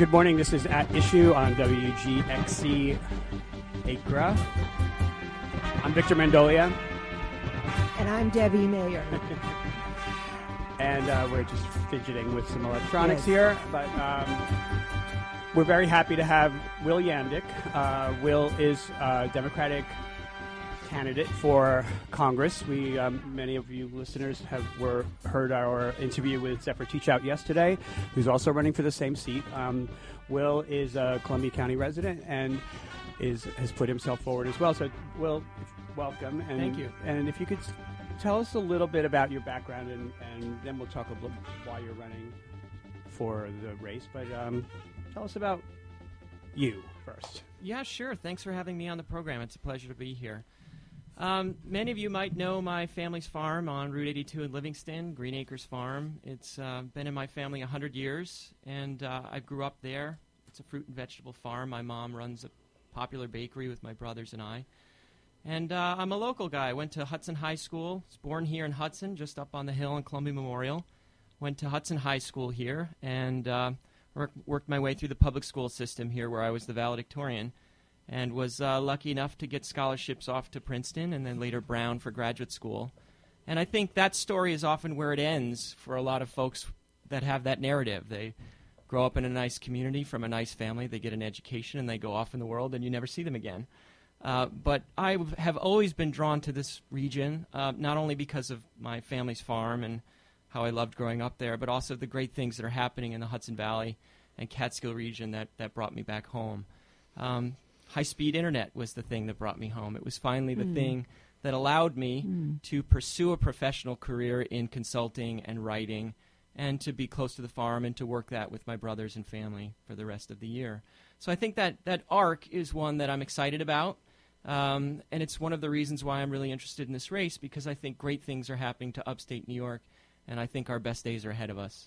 Good morning. This is At Issue on WGXC Acra. I'm Victor Mandolia. And I'm Debbie Mayer. And we're just fidgeting with some electronics here. But we're very happy to have Will Yamdick. Will is a Democratic candidate for Congress. We, many of you listeners heard our interview with Zephyr Teachout yesterday, who's also running for the same seat. Will is a Columbia County resident and has put himself forward as well. So, Will, welcome. And, thank you. And if you could tell us a little bit about your background, and then we'll talk a little why you're running for the race. But tell us about you first. Yeah, sure. Thanks for having me on the program. It's a pleasure to be here. Many of you might know my family's farm on Route 82 in Livingston, Green Acres Farm. It's been in my family 100 years, and I grew up there. It's a fruit and vegetable farm. My mom runs a popular bakery with my brothers and I. And I'm a local guy. I went to Hudson High School. Was born here in Hudson, just up on the hill in Columbia Memorial. Went to Hudson High School here, and worked my way through the public school system here where I was the valedictorian. And was lucky enough to get scholarships off to Princeton and then later Brown for graduate school. And I think that story is often where it ends for a lot of folks that have that narrative. They grow up in a nice community from a nice family, they get an education, and they go off in the world, and you never see them again. But I have always been drawn to this region, not only because of my family's farm and how I loved growing up there, but also the great things that are happening in the Hudson Valley and Catskill region that brought me back home. High-speed internet was the thing that brought me home. It was finally the thing that allowed me to pursue a professional career in consulting and writing and to be close to the farm and to work that with my brothers and family for the rest of the year. So I think that arc is one that I'm excited about, and it's one of the reasons why I'm really interested in this race, because I think great things are happening to upstate New York, and I think our best days are ahead of us.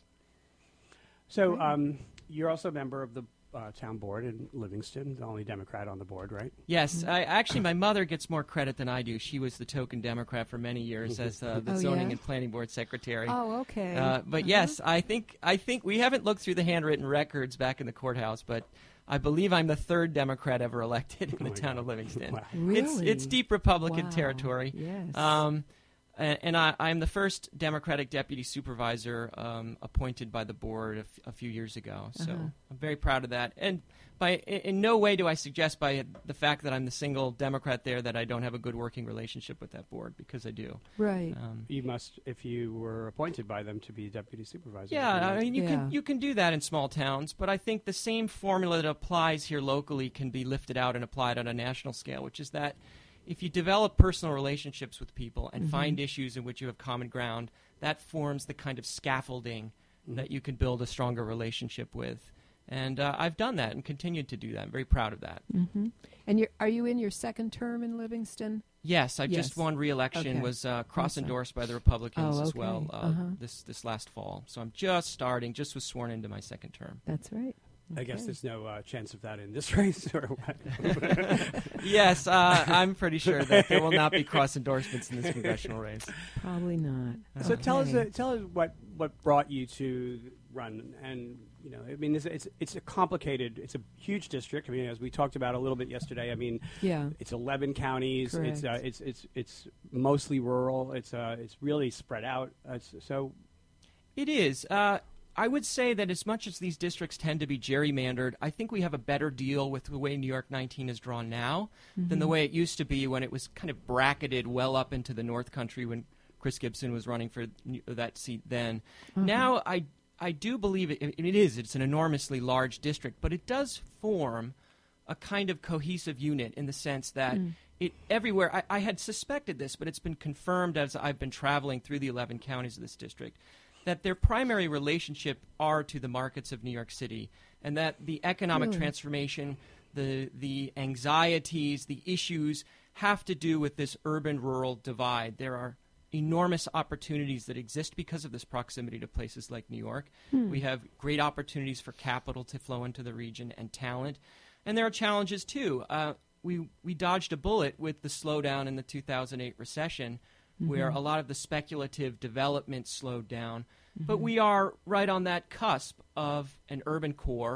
So you're also a member of the town board in Livingston, the only Democrat on the board, right? Yes. Actually, my mother gets more credit than I do. She was the token Democrat for many years as the zoning and planning board secretary. Oh, okay. But yes, I think we haven't looked through the handwritten records back in the courthouse, but I believe I'm the third Democrat ever elected in the town of Livingston. Wow. Really? It's deep Republican territory. Yes. And I'm the first Democratic deputy supervisor appointed by the board a few years ago. So I'm very proud of that. And in no way do I suggest by the fact that I'm the single Democrat there that I don't have a good working relationship with that board, because I do. Right. You must, if you were appointed by them to be deputy supervisor. Yeah, I mean, you can do that in small towns, but I think the same formula that applies here locally can be lifted out and applied on a national scale, which is that if you develop personal relationships with people and find issues in which you have common ground, that forms the kind of scaffolding that you can build a stronger relationship with. And I've done that and continued to do that. I'm very proud of that. Mm-hmm. And are you in your second term in Livingston? Yes, I just won re-election, was cross-endorsed by the Republicans as well this last fall. So I'm just was sworn into my second term. That's right. I guess there's no chance of that in this race, or what? Yes, I'm pretty sure that there will not be cross-endorsements in this congressional race. Probably not. So tell us what brought you to run, and I mean, it's a complicated, it's a huge district. I mean, as we talked about a little bit yesterday, I mean, it's 11 counties. Correct. It's mostly rural. It's really spread out. So it is. I would say that as much as these districts tend to be gerrymandered, I think we have a better deal with the way New York 19 is drawn now than the way it used to be when it was kind of bracketed well up into the North Country when Chris Gibson was running for that seat then. Now I do believe it's an enormously large district, but it does form a kind of cohesive unit in the sense that it everywhere, I had suspected this, but it's been confirmed as I've been traveling through the 11 counties of this district, that their primary relationship are to the markets of New York City, and that the economic transformation, the anxieties, the issues have to do with this urban-rural divide. There are enormous opportunities that exist because of this proximity to places like New York. We have great opportunities for capital to flow into the region and talent. And there are challenges, too. We dodged a bullet with the slowdown in the 2008 recession, where a lot of the speculative development slowed down. But we are right on that cusp of an urban core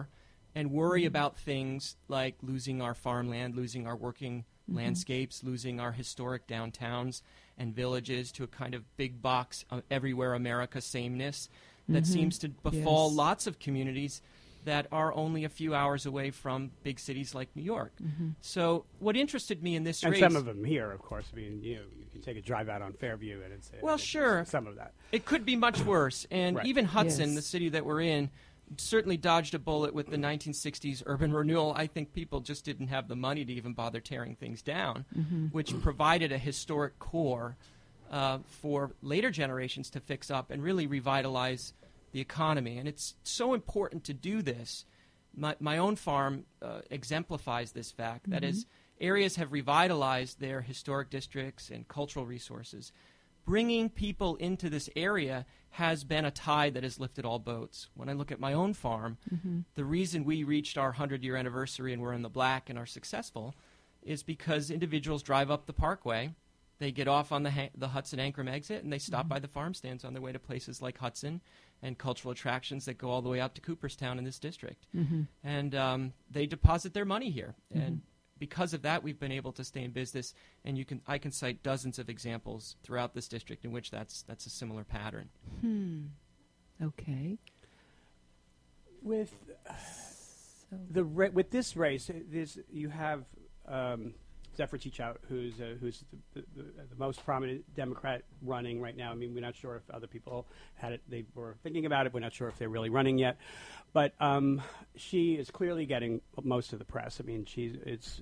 and worry about things like losing our farmland, losing our working landscapes, losing our historic downtowns and villages to a kind of big box everywhere America sameness that seems to befall lots of communities that are only a few hours away from big cities like New York. So what interested me in this race... And some of them here, of course. I mean, you can take a drive out on Fairview and it's... Well, sure. Some of that. It could be much worse. And Right. even Hudson, the city that we're in, certainly dodged a bullet with the 1960s urban renewal. I think people just didn't have the money to even bother tearing things down, which provided a historic core for later generations to fix up and really revitalize the economy. And it's so important to do this. My own farm exemplifies this fact. That is, areas have revitalized their historic districts and cultural resources. Bringing people into this area has been a tide that has lifted all boats. When I look at my own farm, the reason we reached our 100-year anniversary and we're in the black and are successful is because individuals drive up the parkway, they get off on the Hudson-Ancrum exit, and they stop by the farm stands on their way to places like Hudson and cultural attractions that go all the way out to Cooperstown in this district. And they deposit their money here. And because of that, we've been able to stay in business, and I can cite dozens of examples throughout this district in which that's a similar pattern. Okay. With with this race, you have Zephyr Teachout, who's the most prominent Democrat running right now. I mean, we're not sure if other people had it; they were thinking about it. We're not sure if they're really running yet, but she is clearly getting most of the press. I mean, there's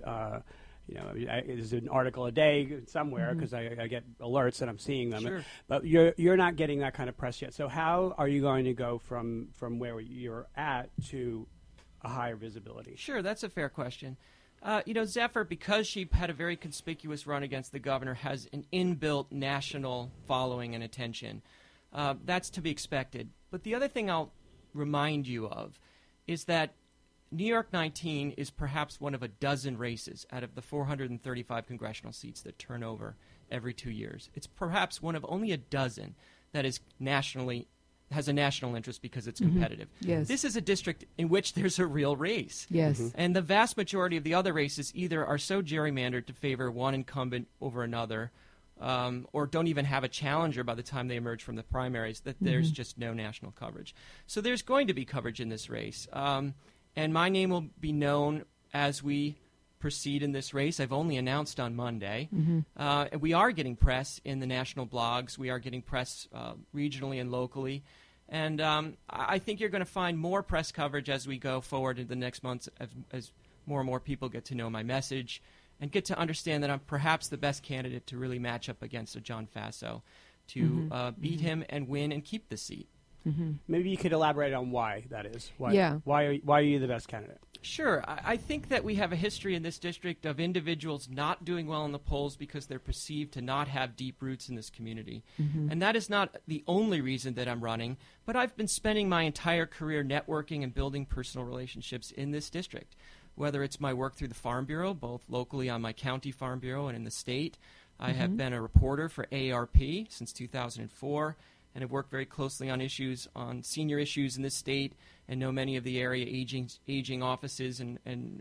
an article a day somewhere because I get alerts and I'm seeing them. Sure. But you're not getting that kind of press yet. So how are you going to go from where you're at to a higher visibility? Sure, that's a fair question. Zephyr, because she had a very conspicuous run against the governor, has an inbuilt national following and attention. That's to be expected. But the other thing I'll remind you of is that New York 19 is perhaps one of a dozen races out of the 435 congressional seats that turn over every 2 years. It's perhaps one of only a dozen that is has a national interest because it's competitive. Yes. This is a district in which there's a real race. Yes. And the vast majority of the other races either are so gerrymandered to favor one incumbent over another, or don't even have a challenger by the time they emerge from the primaries, that there's just no national coverage. So there's going to be coverage in this race. And my name will be known as we proceed in this race. I've only announced on Monday. We are getting press in the national blogs. We are getting press regionally and locally. And I think you're going to find more press coverage as we go forward in the next months as more and more people get to know my message and get to understand that I'm perhaps the best candidate to really match up against a John Faso to beat him and win and keep the seat. Maybe you could elaborate on why that is. Yeah. Why are you the best candidate? Sure. I think that we have a history in this district of individuals not doing well in the polls because they're perceived to not have deep roots in this community. And that is not the only reason that I'm running, but I've been spending my entire career networking and building personal relationships in this district, whether it's my work through the Farm Bureau, both locally on my county Farm Bureau and in the state. I have been a reporter for AARP since 2004. And have worked very closely on senior issues in this state, and know many of the area aging offices and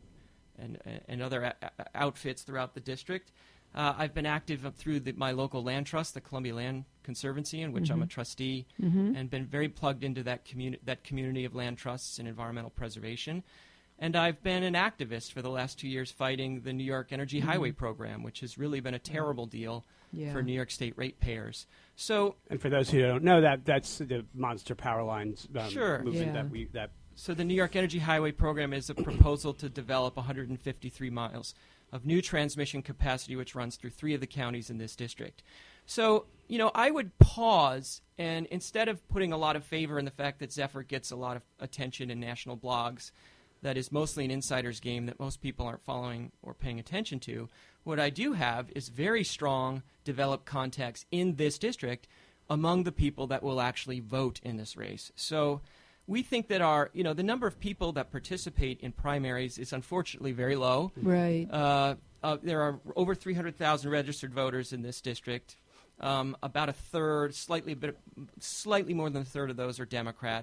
other outfits throughout the district. I've been active through my local land trust, the Columbia Land Conservancy, in which I'm a trustee, and been very plugged into that community of land trusts and environmental preservation. And I've been an activist for the last 2 years fighting the New York Energy Highway Program, which has really been a terrible deal for New York State ratepayers. So, and for those who don't know, that's the Monster Power Lines movement So the New York Energy Highway Program is a proposal to develop 153 miles of new transmission capacity, which runs through 3 of the counties in this district. So, I would pause, and instead of putting a lot of favor in the fact that Zephyr gets a lot of attention in national blogs, that is mostly an insider's game that most people aren't following or paying attention to. What I do have is very strong developed contacts in this district among the people that will actually vote in this race. So we think that the number of people that participate in primaries is unfortunately very low. Right. There are over 300,000 registered voters in this district. About a third, slightly more than a third of those are Democrats.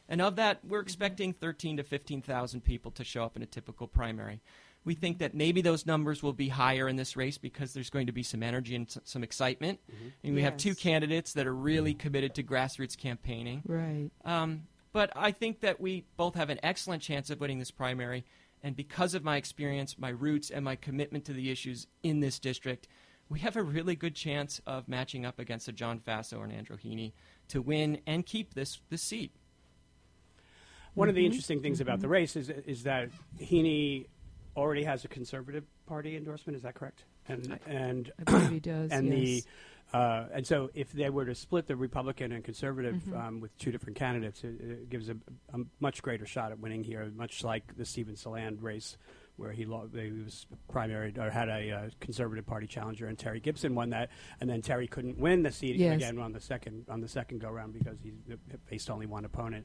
And of that, we're expecting 13 to 15,000 people to show up in a typical primary. We think that maybe those numbers will be higher in this race because there's going to be some energy and some excitement. And we have two candidates that are really committed to grassroots campaigning. Right. But I think that we both have an excellent chance of winning this primary. And because of my experience, my roots, and my commitment to the issues in this district, we have a really good chance of matching up against a John Faso or an Andrew Heaney to win and keep this seat. One of the interesting things about the race is that Heaney already has a Conservative Party endorsement. Is that correct? And I believe he does. and yes. and so if they were to split the Republican and Conservative with two different candidates, it gives a much greater shot at winning here, much like the Stephen Saland race, where he was primary or had a Conservative Party challenger, and Terry Gibson won that, and then Terry couldn't win the seat again on the second go round because he faced only one opponent.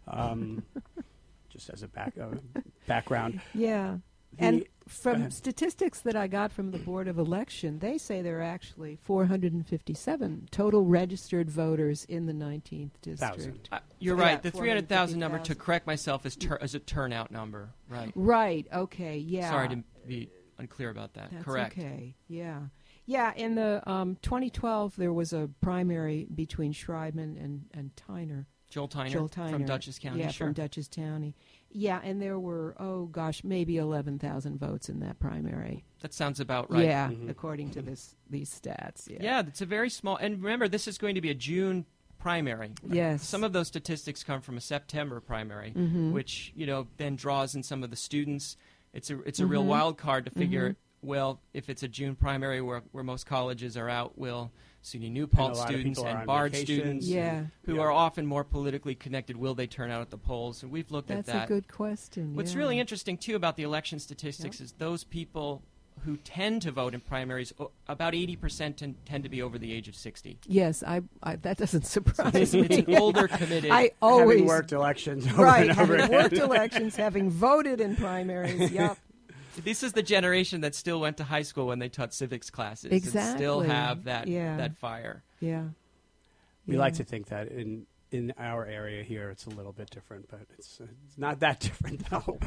Just as a background. Yeah. And from statistics that I got from the Board of Election, they say there are actually 457 total registered voters in the 19th district. You're right. The 300,000 number, to correct myself, is a turnout number. Right. Right. Okay. Yeah. Sorry to be unclear about that. That's correct. Okay. Yeah. Yeah. In the 2012, there was a primary between Schreibman and Tyner. Joel Tyner from Dutchess County. Yeah, from Dutchess County. Yeah, and there were, maybe 11,000 votes in that primary. That sounds about right. Yeah, according to these stats. Yeah, it's a very small. And remember, this is going to be a June primary. Yes. Some of those statistics come from a September primary, which then draws in some of the students. It's a real wild card to figure. Well, if it's a June primary where most colleges are out, will SUNY New Paltz students and Bard students who are often more politically connected, will they turn out at the polls? And we've looked at that. That's a good question. What's really interesting, too, about the election statistics is those people who tend to vote in primaries, about 80% tend to be over the age of 60. Yes, I that doesn't surprise me. It's an older, committed. I always having worked elections over and over having worked elections, having voted in primaries. Yep. This is the generation that still went to high school when they taught civics classes. Exactly. And still have that fire. Yeah. We like to think that in our area here it's a little bit different, but it's not that different, though.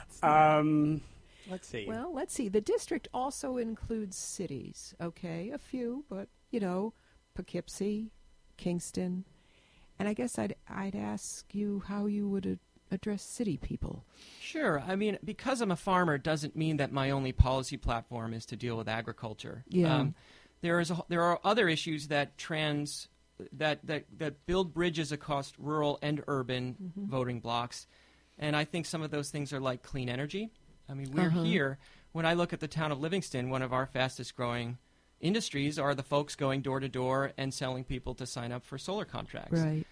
Let's see. Well, let's see. The district also includes cities, okay? A few, but, Poughkeepsie, Kingston. And I guess I'd ask you how you would address city people. Sure. I mean, because I'm a farmer doesn't mean that my only policy platform is to deal with agriculture. Yeah. There are other issues that build bridges across rural and urban voting blocks. And I think some of those things are like clean energy. I mean, we're here. When I look at the town of Livingston, one of our fastest growing industries are the folks going door to door and selling people to sign up for solar contracts. Right.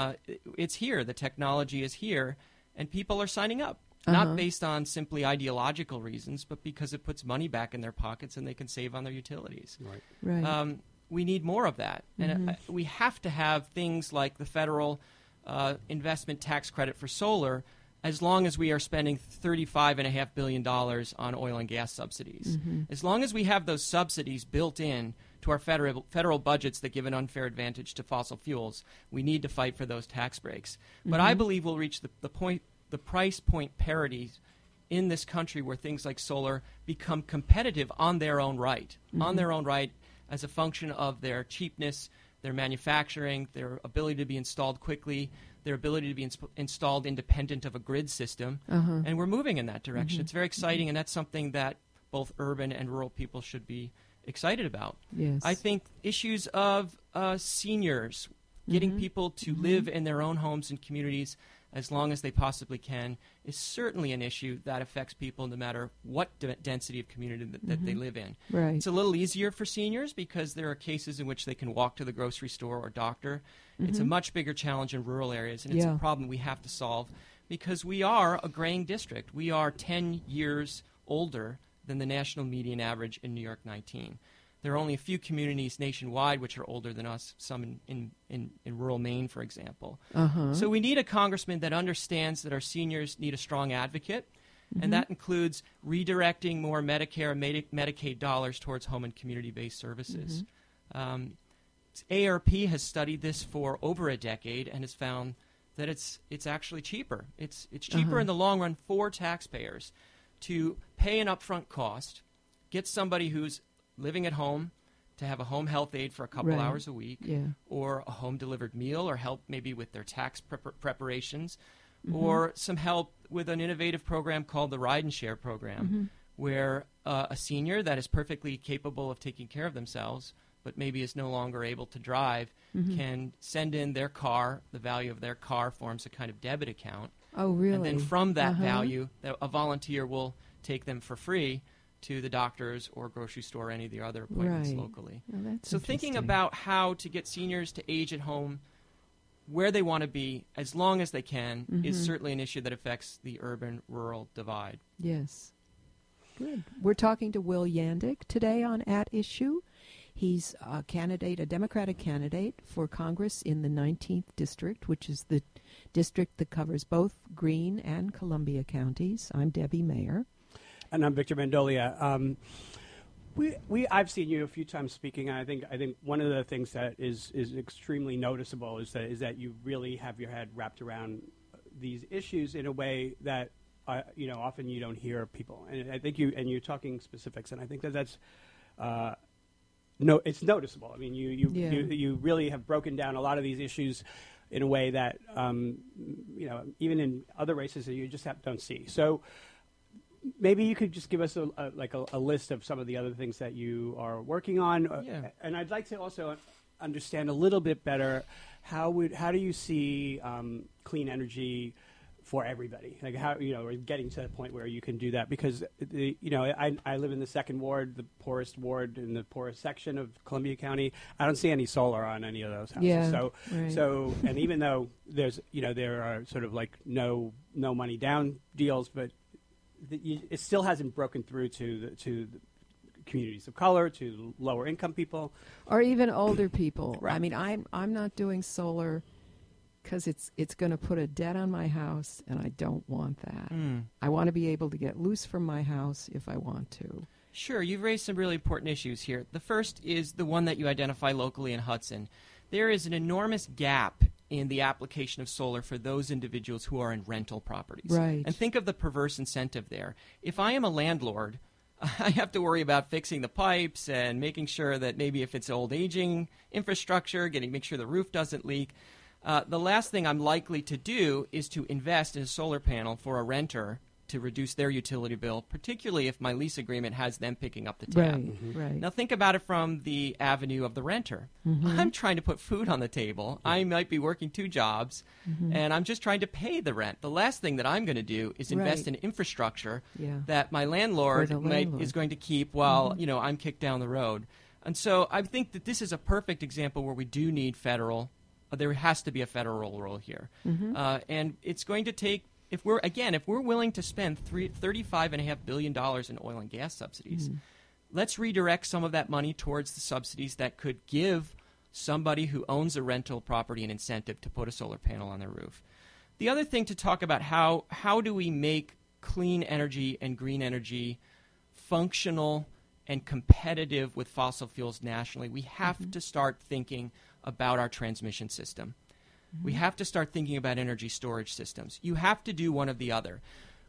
It's here. The technology is here. And people are signing up, not based on simply ideological reasons, but because it puts money back in their pockets and they can save on their utilities. Right. We need more of that. And we have to have things like the federal investment tax credit for solar, as long as we are spending $35.5 billion on oil and gas subsidies. As long as we have those subsidies built in to our federal budgets that give an unfair advantage to fossil fuels, we need to fight for those tax breaks. But I believe we'll reach the price point parity in this country where things like solar become competitive on their own right, as a function of their cheapness, their manufacturing, their ability to be installed quickly, their ability to be installed independent of a grid system. And we're moving in that direction. It's very exciting, and that's something that both urban and rural people should be excited about. Yes. I think issues of seniors, getting people to live in their own homes and communities as long as they possibly can, is certainly an issue that affects people no matter what density of community that they live in. Right. It's a little easier for seniors because there are cases in which they can walk to the grocery store or doctor. It's a much bigger challenge in rural areas, and it's a problem we have to solve because we are a graying district. We are 10 years older than the national median average in New York 19. There are only a few communities nationwide which are older than us, some in rural Maine, for example. So we need a congressman that understands that our seniors need a strong advocate, and that includes redirecting more Medicare and Medicaid dollars towards home and community-based services. AARP has studied this for over a decade and has found that it's actually cheaper. It's cheaper in the long run for taxpayers to pay an upfront cost, get somebody who's living at home to have a home health aide for a couple hours a week, or a home-delivered meal, or help maybe with their tax preparations, or some help with an innovative program called the Ride and Share program, where a senior that is perfectly capable of taking care of themselves but maybe is no longer able to drive can send in their car. The value of their car forms a kind of debit account. Oh, really? And then from that value, a volunteer will take them for free to the doctors or grocery store or any of the other appointments locally. Oh, that's so thinking about how to get seniors to age at home where they want to be as long as they can is certainly an issue that affects the urban-rural divide. Yes. Good. We're talking to Will Yandick today on At Issue. He's a Democratic candidate for Congress in the 19th District, which is the district that covers both Greene and Columbia counties. I'm Debbie Mayer. And I'm Victor Mandolia. I've seen you a few times speaking, and I think one of the things that is extremely noticeable is that you really have your head wrapped around these issues in a way that often you don't hear people. And I think you're talking specifics, and I think that's it's noticeable. I mean, you really have broken down a lot of these issues in a way that even in other races that you just don't see. So. Maybe you could just give us a list of some of the other things that you are working on, and I'd like to also understand a little bit better how do you see clean energy for everybody? Like how or getting to the point where you can do that, because I live in the second ward, the poorest ward in the poorest section of Columbia County. I don't see any solar on any of those houses. Yeah, so and even though there's there are sort of like no money down deals, but it still hasn't broken through to the communities of color, to lower income people, or even older people. Right. I mean, I'm not doing solar because it's going to put a debt on my house, and I don't want that. I want to be able to get loose from my house if I want to. Sure, you've raised some really important issues here. The first is the one that you identify locally in Hudson. There is an enormous gap in the application of solar for those individuals who are in rental properties. Right. And think of the perverse incentive there. If I am a landlord, I have to worry about fixing the pipes and making sure that maybe if it's old aging infrastructure, make sure the roof doesn't leak. The last thing I'm likely to do is to invest in a solar panel for a renter to reduce their utility bill, particularly if my lease agreement has them picking up the tab. Right. Now think about it from the avenue of the renter. I'm trying to put food on the table. I might be working 2 jobs, and I'm just trying to pay the rent. The last thing that I'm going to do is invest in infrastructure that my landlord is going to keep while I'm kicked down the road. And so I think that this is a perfect example where we do need federal. There has to be a federal role here, and it's going to take. If we're willing to spend $35.5 billion in oil and gas subsidies, let's redirect some of that money towards the subsidies that could give somebody who owns a rental property an incentive to put a solar panel on their roof. The other thing to talk about, how do we make clean energy and green energy functional and competitive with fossil fuels nationally? We have to start thinking about our transmission system. We have to start thinking about energy storage systems. You have to do one or the other.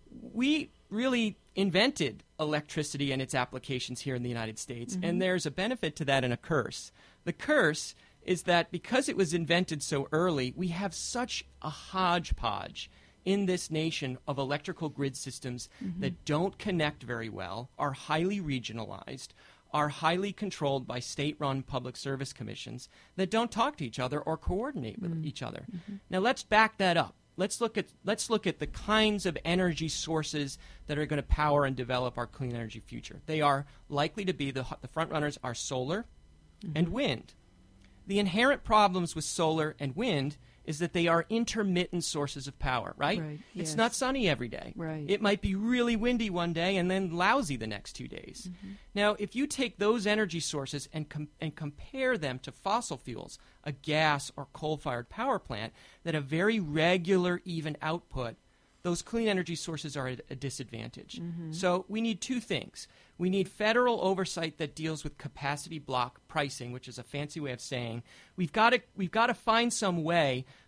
We really invented electricity and its applications here in the United States, and there's a benefit to that and a curse. The curse is that because it was invented so early, we have such a hodgepodge in this nation of electrical grid systems that don't connect very well, are highly regionalized, are highly controlled by state-run public service commissions that don't talk to each other or coordinate with each other. Now let's back that up. Let's look at the kinds of energy sources that are going to power and develop our clean energy future. They are likely to be the front runners are solar and wind. The inherent problems with solar and wind is that they are intermittent sources of power, right? It's not sunny every day. Right. It might be really windy one day and then lousy the next 2 days. Now, if you take those energy sources and compare them to fossil fuels, a gas or coal-fired power plant that have very regular, even output, those clean energy sources are at a disadvantage. So we need 2 things. We need federal oversight that deals with capacity block pricing, which is a fancy way of saying we've got to find some way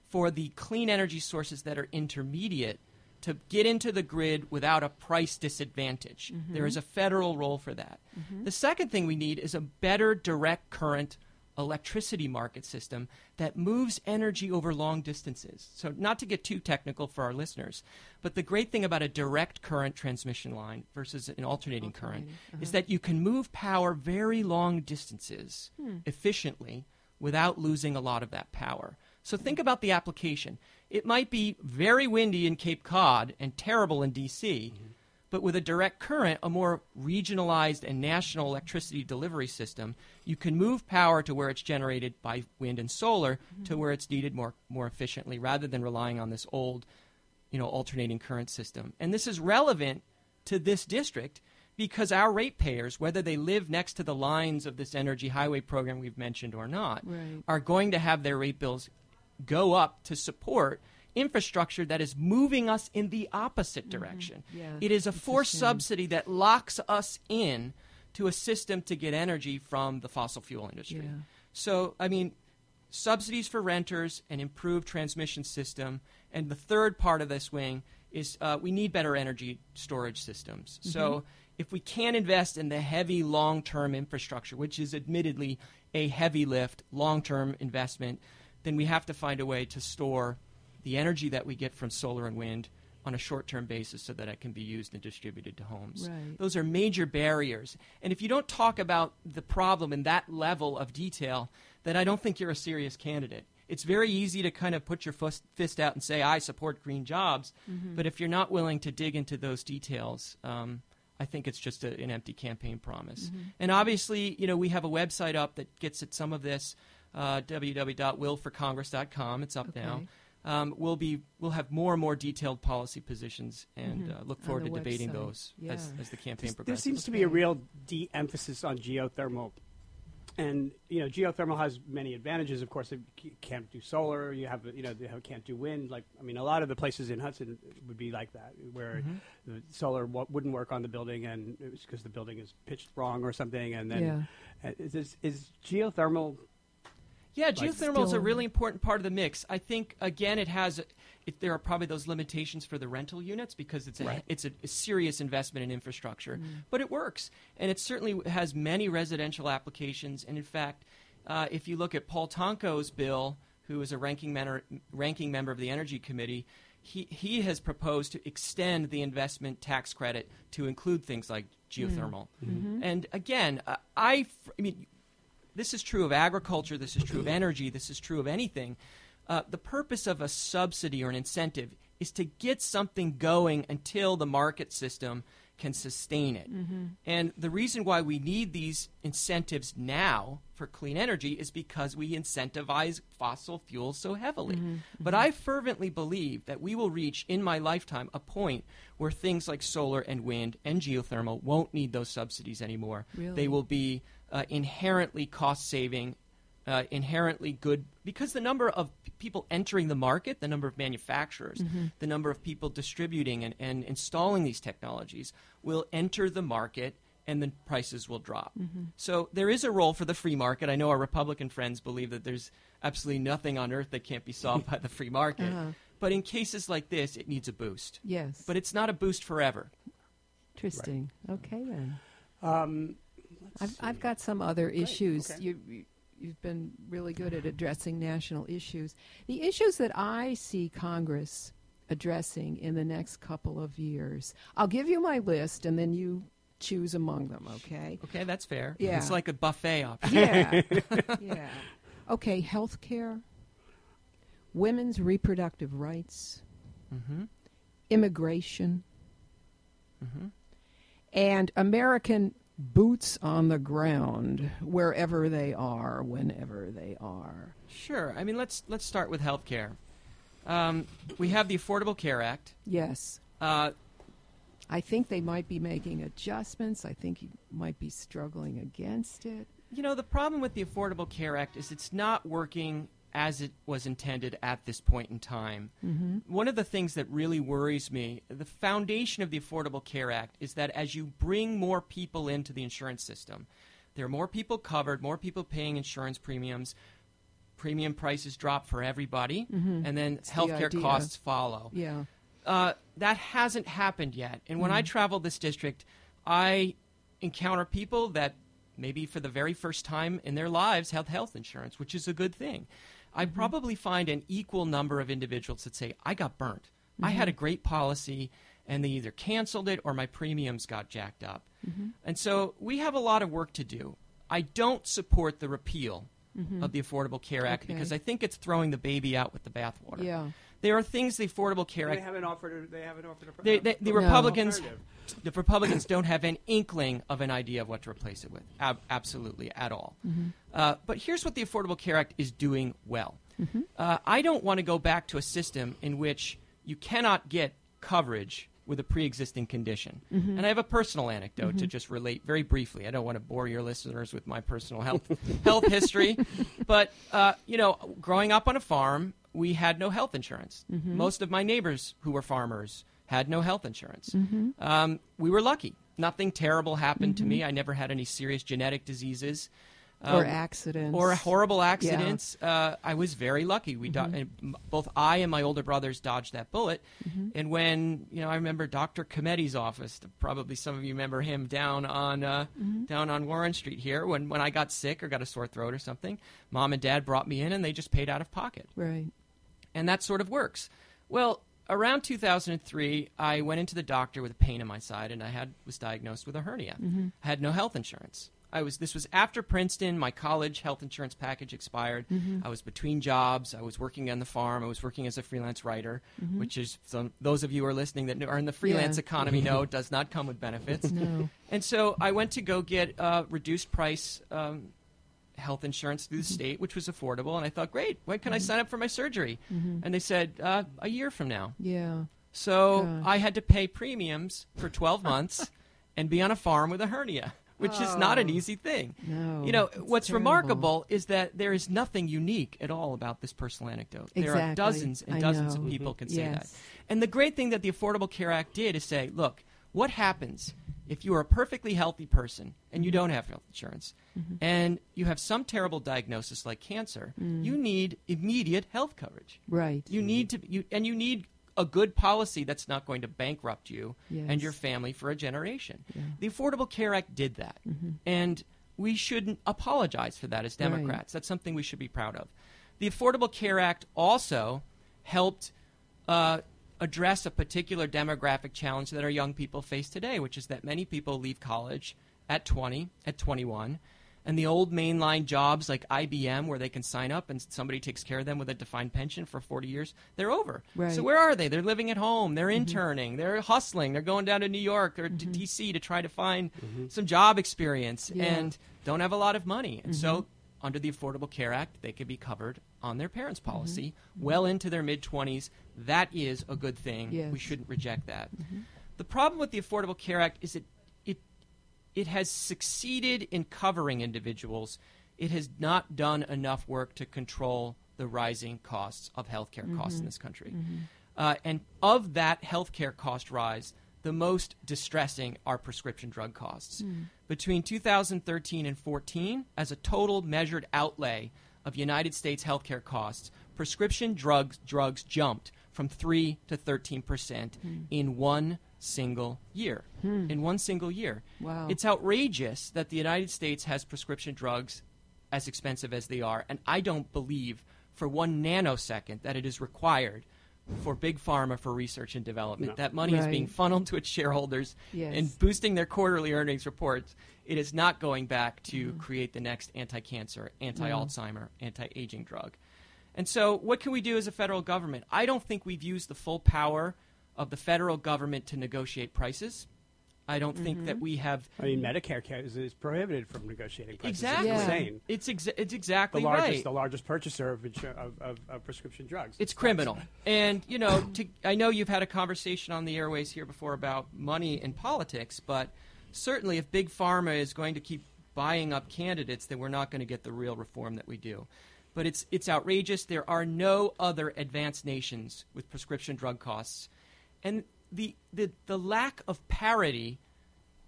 for the clean energy sources that are intermediate to get into the grid without a price disadvantage. There is a federal role for that. The second thing we need is a better direct current electricity market system that moves energy over long distances. So not to get too technical for our listeners, but the great thing about a direct current transmission line versus an alternating current is that you can move power very long distances efficiently without losing a lot of that power. So think about the application. It might be very windy in Cape Cod and terrible in D.C., but with a direct current, a more regionalized and national electricity delivery system, you can move power to where it's generated by wind and solar to where it's needed more efficiently rather than relying on this old, alternating current system. And this is relevant to this district because our ratepayers, whether they live next to the lines of this energy highway program we've mentioned or not, are going to have their rate bills go up to support infrastructure that is moving us in the opposite direction. It is a forced subsidy that locks us in to a system to get energy from the fossil fuel industry. So, subsidies for renters, an improved transmission system, and the third part of this wing is we need better energy storage systems. So if we can't invest in the heavy long-term infrastructure, which is admittedly a heavy lift, long-term investment, then we have to find a way to store the energy that we get from solar and wind on a short-term basis so that it can be used and distributed to homes. Those are major barriers. And if you don't talk about the problem in that level of detail, then I don't think you're a serious candidate. It's very easy to kind of put your fist out and say, I support green jobs. But if you're not willing to dig into those details, I think it's just an empty campaign promise. And obviously, we have a website up that gets at some of this, www.willforcongress.com. It's up now. We'll have more and more detailed policy positions and look forward to debating those as the campaign progresses. There seems to be a real de-emphasis on geothermal. And, geothermal has many advantages. Of course, you can't do solar. You have, can't do wind. A lot of the places in Hudson would be like that, where the solar wouldn't work on the building, and it was because the building is pitched wrong or something. And then is geothermal... Yeah, geothermal is a really important part of the mix. I think, again, there are probably those limitations for the rental units because it's a serious investment in infrastructure. But it works. And it certainly has many residential applications. And, in fact, if you look at Paul Tonko's bill, who is a ranking member of the Energy Committee, he has proposed to extend the investment tax credit to include things like geothermal. And, again, this is true of agriculture, this is true of energy, this is true of anything. The purpose of a subsidy or an incentive is to get something going until the market system can sustain it. And the reason why we need these incentives now for clean energy is because we incentivize fossil fuels so heavily. But I fervently believe that we will reach, in my lifetime, a point where things like solar and wind and geothermal won't need those subsidies anymore. They will be inherently cost-saving, inherently good, because the number of people entering the market, the number of manufacturers, the number of people distributing and installing these technologies will enter the market and the prices will drop. So there is a role for the free market. I know our Republican friends believe that there's absolutely nothing on earth that can't be solved by the free market. But in cases like this, it needs a boost. But it's not a boost forever. Interesting. Okay, then. I've got some other issues. You've been really good at addressing national issues. The issues that I see Congress addressing in the next couple of years, I'll give you my list, and then you choose among them, okay? Okay, that's fair. Yeah. It's like a buffet option. Yeah. Okay, health care, women's reproductive rights, immigration, and American boots on the ground wherever they are, whenever they are. Sure. Let's start with health care. We have the Affordable Care Act. Yes. I think they might be making adjustments. I think you might be struggling against it. The problem with the Affordable Care Act is it's not working as it was intended at this point in time. One of the things that really worries me, the foundation of the Affordable Care Act, is that as you bring more people into the insurance system, there are more people covered, more people paying insurance premiums, premium prices drop for everybody, and then It's the healthcare idea. costs follow. Yeah. That hasn't happened yet. And when I travel this district, I encounter people that maybe for the very first time in their lives have health insurance, which is a good thing. I probably find an equal number of individuals that say, I got burnt. I had a great policy, and they either canceled it or my premiums got jacked up. And so we have a lot of work to do. I don't support the repeal of the Affordable Care Act because I think it's throwing the baby out with the bathwater. Yeah. There are things the Affordable Care Act... They haven't offered a The Republicans don't have an inkling of an idea of what to replace it with, absolutely, at all. But here's what the Affordable Care Act is doing well. I don't want to go back to a system in which you cannot get coverage with a pre-existing condition. And I have a personal anecdote to just relate very briefly. I don't want to bore your listeners with my personal health history. But, growing up on a farm, we had no health insurance. Most of my neighbors who were farmers had no health insurance. We were lucky. Nothing terrible happened to me. I never had any serious genetic diseases. Or accidents. Or horrible accidents. I was very lucky. We both I and my older brothers dodged that bullet. And when, I remember Dr. Comedi's office, probably some of you remember him down on Warren Street here, when I got sick or got a sore throat or something, Mom and Dad brought me in and they just paid out of pocket. Right. And that sort of works. Well, around 2003, I went into the doctor with a pain in my side, and I was diagnosed with a hernia. I had no health insurance. This was after Princeton. My college health insurance package expired. I was between jobs. I was working on the farm. I was working as a freelance writer, which is, those of you who are listening that are in the freelance economy know does not come with benefits. No. And so I went to go get reduced price health insurance through the state, which was affordable. And I thought, great, when can I sign up for my surgery? And they said, a year from now. Yeah. So Gosh. I had to pay premiums for 12 months and be on a farm with a hernia, which is not an easy thing. No. What's terrible. remarkable is that there is nothing unique at all about this personal anecdote. There are dozens and dozens of people can say that. And the great thing that the Affordable Care Act did is say, look, what happens if you are a perfectly healthy person and you don't have health insurance and you have some terrible diagnosis like cancer, you need immediate health coverage. Right. You need you need a good policy that's not going to bankrupt you and your family for a generation. The Affordable Care Act did that. And we shouldn't apologize for that as Democrats. Right. That's something we should be proud of. The Affordable Care Act also helped address a particular demographic challenge that our young people face today, which is that many people leave college at 20, at 21, and the old mainline jobs like IBM where they can sign up and somebody takes care of them with a defined pension for 40 years, they're over. Right. So where are they? They're living at home. They're interning. They're hustling. They're going down to New York or to D.C. to try to find some job experience and don't have a lot of money. And so under the Affordable Care Act, they could be covered on their parents' policy well into their mid-20s. That is a good thing. Yes. We shouldn't reject that. The problem with the Affordable Care Act is it has succeeded in covering individuals. It has not done enough work to control the rising costs of healthcare costs in this country. And of that healthcare cost rise, the most distressing are prescription drug costs. Between 2013 and 14, as a total measured outlay of United States healthcare costs, prescription drugs jumped from 3 to 13% in one single year. In one single year. Wow. It's outrageous that the United States has prescription drugs as expensive as they are, and I don't believe for 1 nanosecond that it is required for Big Pharma for research and development. No. That money is being Right. funneled to its shareholders Yes. and boosting their quarterly earnings reports. It is not going back to create the next anti-cancer, anti-Alzheimer, anti-aging drug. And so what can we do as a federal government? I don't think we've used the full power of the federal government to negotiate prices. I don't think that we have... I mean, Medicare is prohibited from negotiating prices. Exactly. It's insane. It's exactly The largest purchaser of prescription drugs. It's criminal. And, I know you've had a conversation on the airways here before about money in politics, but certainly if Big Pharma is going to keep buying up candidates, then we're not going to get the real reform that we do. But it's outrageous. There are no other advanced nations with prescription drug costs. And the lack of parity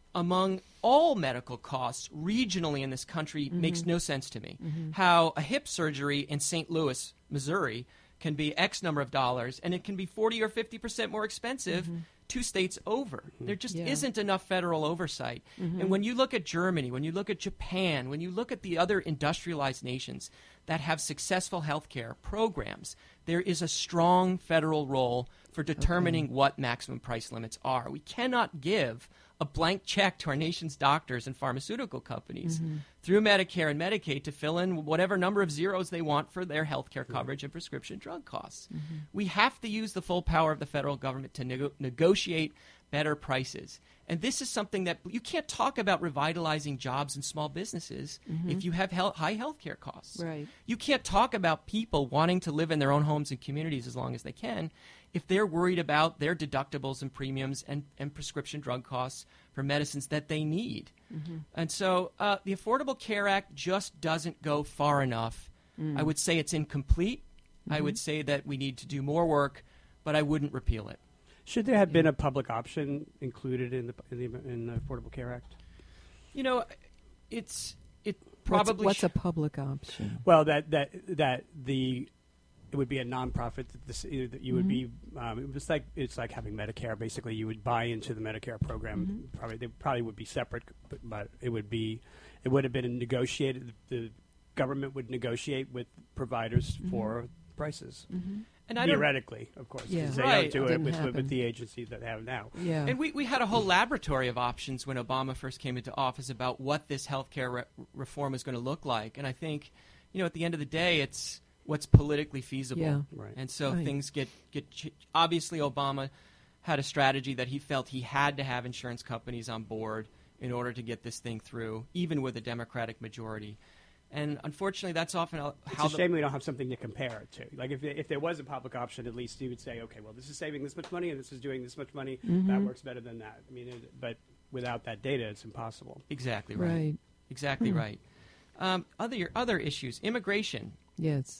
among all medical costs regionally in this country makes no sense to me. How a hip surgery in St. Louis, Missouri, can be X number of dollars, and it can be 40 or 50% more expensive 2 states over. There just isn't enough federal oversight. And when you look at Germany, when you look at Japan, when you look at the other industrialized nations that have successful healthcare programs, there is a strong federal role for determining what maximum price limits are. We cannot give a blank check to our nation's doctors and pharmaceutical companies through Medicare and Medicaid to fill in whatever number of zeros they want for their health care coverage and prescription drug costs. We have to use the full power of the federal government to negotiate better prices. And this is something that you can't talk about revitalizing jobs and small businesses if you have high health care costs. Right. You can't talk about people wanting to live in their own homes and communities as long as they can if they're worried about their deductibles and premiums and prescription drug costs for medicines that they need. And so the Affordable Care Act just doesn't go far enough. I would say it's incomplete. I would say that we need to do more work, but I wouldn't repeal it. Should there have been a public option included in the Affordable Care Act? You know, it probably what's a public option? Well, it would be a nonprofit that you would be. It's like having Medicare. Basically, you would buy into the Medicare program. They probably would be separate, but it would have been negotiated. The government would negotiate with providers for prices. And theoretically, of course, because they don't do it with the agencies that they have now. Yeah. And we had a whole laboratory of options when Obama first came into office about what this healthcare reform is going to look like. And I think, at the end of the day, it's what's politically feasible. Yeah. Right. And so things get obviously Obama had a strategy that he felt he had to have insurance companies on board in order to get this thing through, even with a Democratic majority. And unfortunately, that's often how it's a shame we don't have something to compare it to. Like if there was a public option, at least you would say, okay, well, this is saving this much money and this is doing this much money. That works better than that. I mean, but without that data, it's impossible. Exactly right. Right. Exactly right. Other issues, immigration. Yes.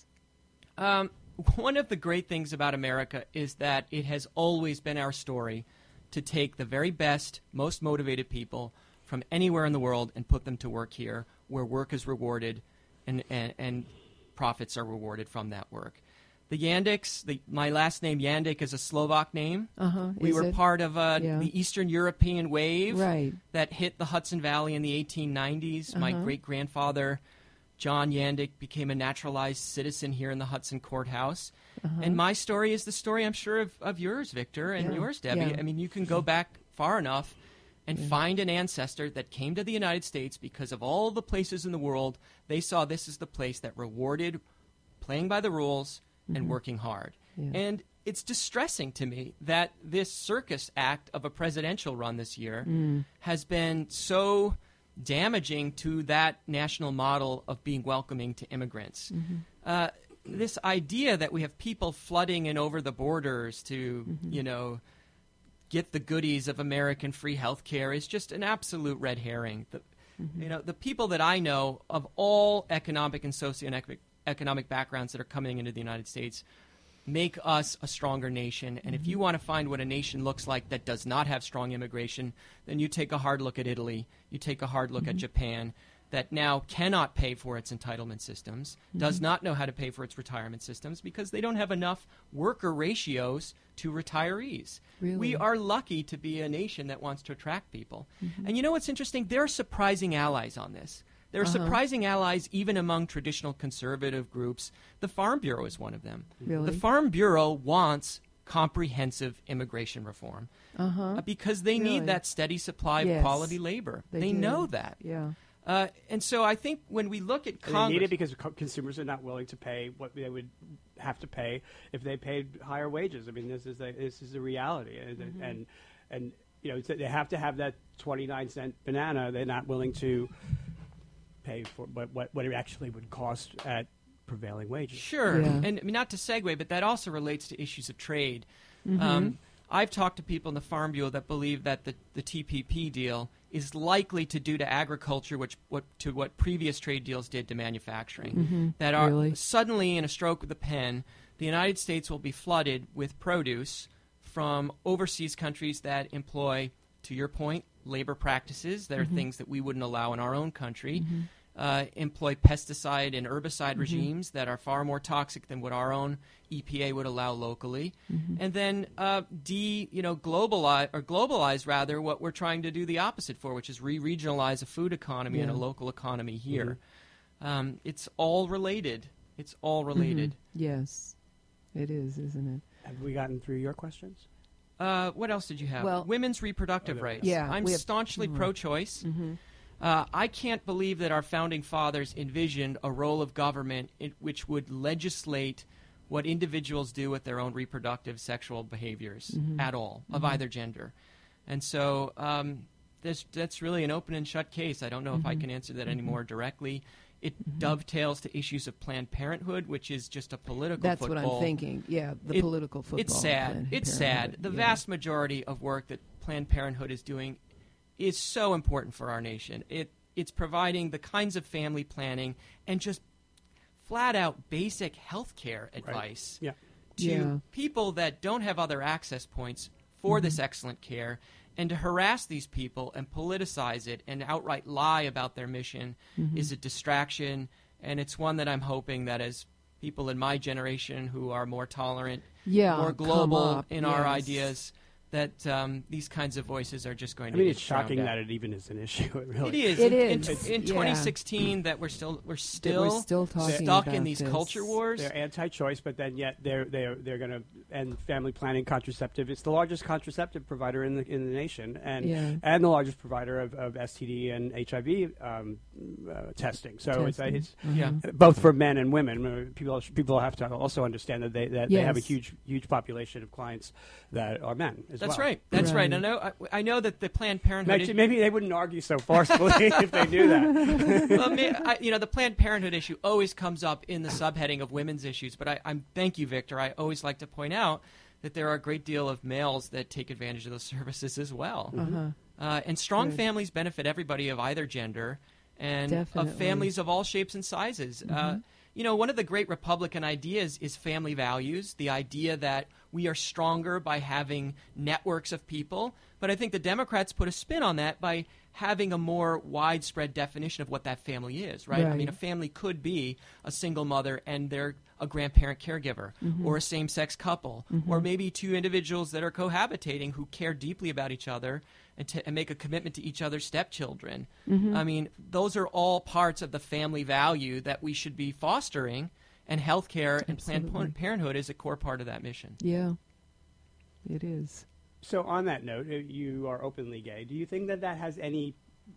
One of the great things about America is that it has always been our story to take the very best, most motivated people from anywhere in the world and put them to work here, where work is rewarded and profits are rewarded from that work. The Yandiks, my last name Yandik is a Slovak name. We were part of the Eastern European wave that hit the Hudson Valley in the 1890s. My great-grandfather, John Yandik, became a naturalized citizen here in the Hudson Courthouse. And my story is the story, I'm sure, of yours, Victor, and yours, Debbie. Yeah. I mean, you can go back far enough and find an ancestor that came to the United States because of all the places in the world, they saw this as the place that rewarded playing by the rules and working hard. Yeah. And it's distressing to me that this circus act of a presidential run this year has been so damaging to that national model of being welcoming to immigrants. This idea that we have people flooding in over the borders to, get the goodies of American free health care is just an absolute red herring. The people that I know of all economic and socioeconomic backgrounds that are coming into the United States make us a stronger nation. And if you want to find what a nation looks like that does not have strong immigration, then you take a hard look at Italy. You take a hard look at Japan, that now cannot pay for its entitlement systems, does not know how to pay for its retirement systems because they don't have enough worker ratios to retirees. Really? We are lucky to be a nation that wants to attract people. And you know what's interesting? There are surprising allies on this. There are surprising allies even among traditional conservative groups. The Farm Bureau is one of them. Really? The Farm Bureau wants comprehensive immigration reform because they need that steady supply of quality labor. They know that. Yeah. And so I think when we look at Congress... They need it because consumers are not willing to pay what they would have to pay if they paid higher wages. I mean, this is the reality. And they have to have that 29-cent banana. They're not willing to pay for what it actually would cost at prevailing wages. Sure. Yeah. And I mean, not to segue, but that also relates to issues of trade. I've talked to people in the Farm Bureau that believe that the TPP deal is likely to do to agriculture what previous trade deals did to manufacturing. That are suddenly, in a stroke of the pen, the United States will be flooded with produce from overseas countries that employ to your point, labor practices that are things that we wouldn't allow in our own country. Employ pesticide and herbicide regimes that are far more toxic than what our own EPA would allow locally, and then globalize rather what we're trying to do the opposite for, which is regionalize a food economy and a local economy here. It's all related. It's all related. Yes, it is, isn't it? Have we gotten through your questions? What else did you have? Well, women's reproductive rights. Yeah, I'm staunchly pro-choice. I can't believe that our founding fathers envisioned a role of government which would legislate what individuals do with their own reproductive sexual behaviors at all, of either gender. And so that's really an open and shut case. I don't know if I can answer that any more directly. It dovetails to issues of Planned Parenthood, which is just a political That's football. what I'm thinking. Yeah, the political football. It's sad. It's sad. The vast majority of work that Planned Parenthood is doing is so important for our nation. It's providing the kinds of family planning and just flat-out basic health care advice to people that don't have other access points for this excellent care. And to harass these people and politicize it and outright lie about their mission is a distraction, and it's one that I'm hoping that as people in my generation who are more tolerant, more global in our ideas, that these kinds of voices are just going to it's shocking that it even is an issue. It is. In 2016, that we're still talking stuck in about these this. culture wars. They're anti-choice, but then yet they're going to end family planning contraceptive. It's the largest contraceptive provider in the nation, and the largest provider of STD and HIV testing. So it's both for men and women. People have to also understand that they have a huge population of clients that are men. That's right. That's right. I know that the Planned Parenthood. Maybe they wouldn't argue so forcefully if they knew that. Well, the Planned Parenthood issue always comes up in the subheading of women's issues. But I thank you, Victor. I always like to point out that there are a great deal of males that take advantage of those services as well. And strong families benefit everybody of either gender, and of families of all shapes and sizes. One of the great Republican ideas is family values, the idea that we are stronger by having networks of people. But I think the Democrats put a spin on that by having a more widespread definition of what that family is, right? I mean, a family could be a single mother and they're a grandparent caregiver, or a same-sex couple, or maybe two individuals that are cohabitating who care deeply about each other and make a commitment to each other's stepchildren. I mean, those are all parts of the family value that we should be fostering, and healthcare and Planned Parenthood is a core part of that mission. Yeah, it is. So on that note, you are openly gay. Do you think that has any,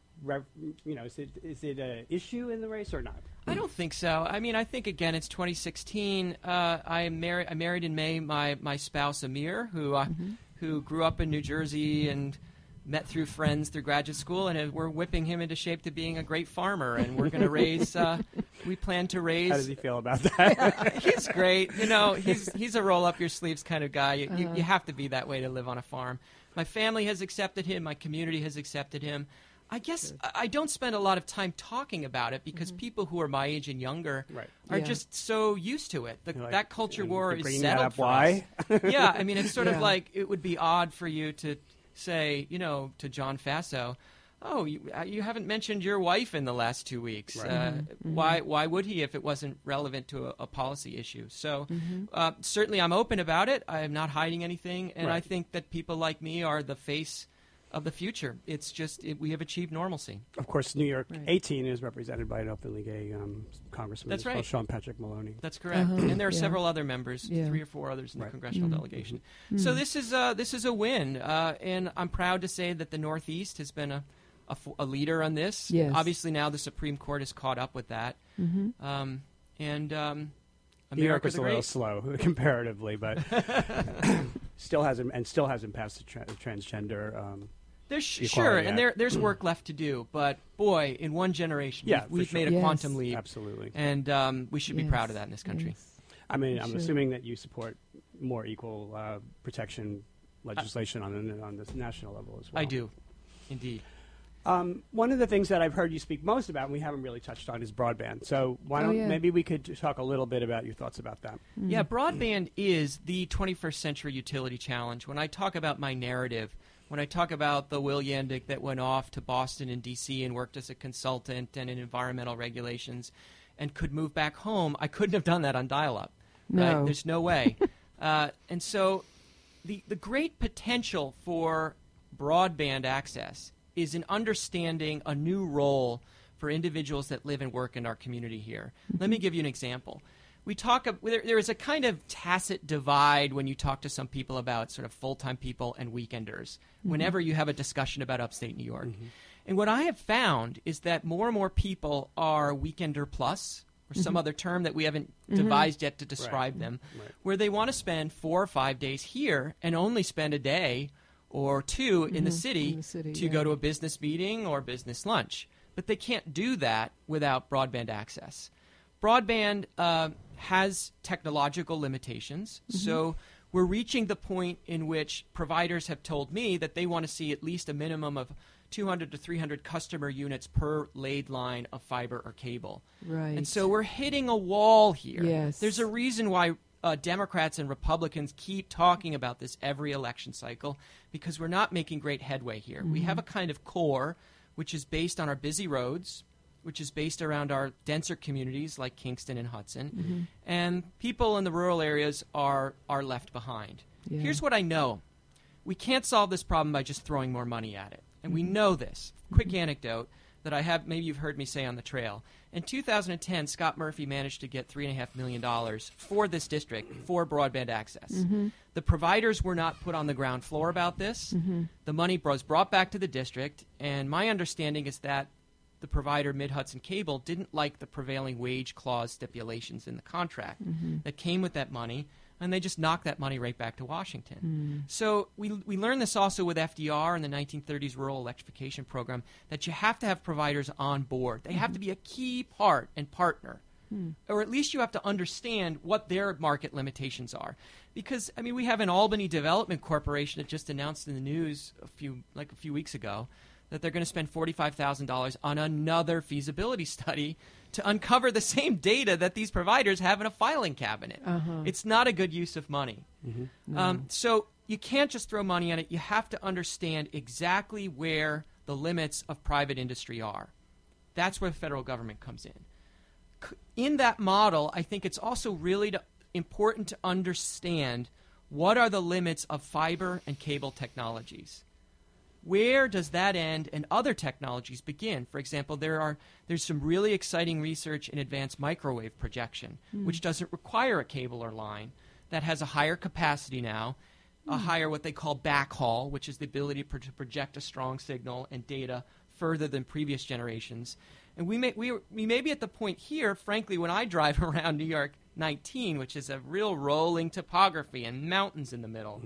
is it an issue in the race or not? I don't think so. I mean, I think, again, it's 2016. I married in May my spouse, Amir, who grew up in New Jersey and met through friends through graduate school, and we're whipping him into shape to being a great farmer, and we're going to raise we plan to raise. How does he feel about that? He's great. He's a roll-up-your-sleeves kind of guy. You have to be that way to live on a farm. My family has accepted him. My community has accepted him. I guess I don't spend a lot of time talking about it because people who are my age and younger are just so used to it. That culture war is settled for us. Yeah, I mean, it's sort of like it would be odd for you to say, to John Faso, oh, you haven't mentioned your wife in the last 2 weeks. Why would he if it wasn't relevant to a policy issue? So certainly I'm open about it. I am not hiding anything, and I think that people like me are the face of the future. It's just we have achieved normalcy. Of course, New York 18 is represented by an openly gay congressman. That's right. Sean Patrick Maloney. That's correct. And there are several other members, 3 or 4 others in the congressional delegation. So this is a win, and I'm proud to say that the Northeast has been a leader on this. Yes. Obviously, now the Supreme Court has caught up with that. New York was a little slow comparatively, but still hasn't passed the transgender. There's work left to do, but boy, in one generation, we've made a quantum leap. Absolutely, and we should be proud of that in this country. I mean, I'm assuming that you support more equal protection legislation on this national level as well. I do, indeed. One of the things that I've heard you speak most about, and we haven't really touched on, is broadband. So why don't maybe we could talk a little bit about your thoughts about that? Yeah, broadband is the 21st century utility challenge. When I talk about my narrative, when I talk about the Will Yandick that went off to Boston and D.C. and worked as a consultant and in environmental regulations and could move back home, I couldn't have done that on dial-up. No. Right? There's no way. And so the great potential for broadband access is in understanding a new role for individuals that live and work in our community here. Let me give you an example. There is a kind of tacit divide when you talk to some people about sort of full-time people and weekenders whenever you have a discussion about upstate New York. And what I have found is that more and more people are weekender plus, or some other term that we haven't devised yet to describe them, where they want to spend 4 or 5 days here and only spend a day or two in the city to go to a business meeting or business lunch. But they can't do that without broadband access. Broadband has technological limitations, so we're reaching the point in which providers have told me that they want to see at least a minimum of 200 to 300 customer units per laid line of fiber or cable. Right. And so we're hitting a wall here. Yes. There's a reason why Democrats and Republicans keep talking about this every election cycle, because we're not making great headway here. We have a kind of core which is based on our busy roads, which is based around our denser communities like Kingston and Hudson, and people in the rural areas are left behind. Yeah. Here's what I know. We can't solve this problem by just throwing more money at it, and we know this. Quick anecdote that I have, maybe you've heard me say on the trail. In 2010, Scott Murphy managed to get $3.5 million for this district for broadband access. The providers were not put on the ground floor about this. The money was brought back to the district, and my understanding is that the provider, Mid-Hudson Cable, didn't like the prevailing wage clause stipulations in the contract that came with that money, and they just knocked that money right back to Washington. So we learned this also with FDR in the 1930s Rural Electrification Program, that you have to have providers on board. They have to be a key part and partner. Or at least you have to understand what their market limitations are. Because, I mean, we have an Albany Development Corporation that just announced in the news a few weeks ago that they're going to spend $45,000 on another feasibility study to uncover the same data that these providers have in a filing cabinet. It's not a good use of money. So you can't just throw money at it. You have to understand exactly where the limits of private industry are. That's where the federal government comes in. In that model, I think it's also really important to understand what are the limits of fiber and cable technologies. Where does that end and other technologies begin? For example, there's some really exciting research in advanced microwave projection, which doesn't require a cable or line, that has a higher capacity now, a higher what they call backhaul, which is the ability to project a strong signal and data further than previous generations. And we may be at the point here, frankly, when I drive around New York 19, which is a real rolling topography and mountains in the middle,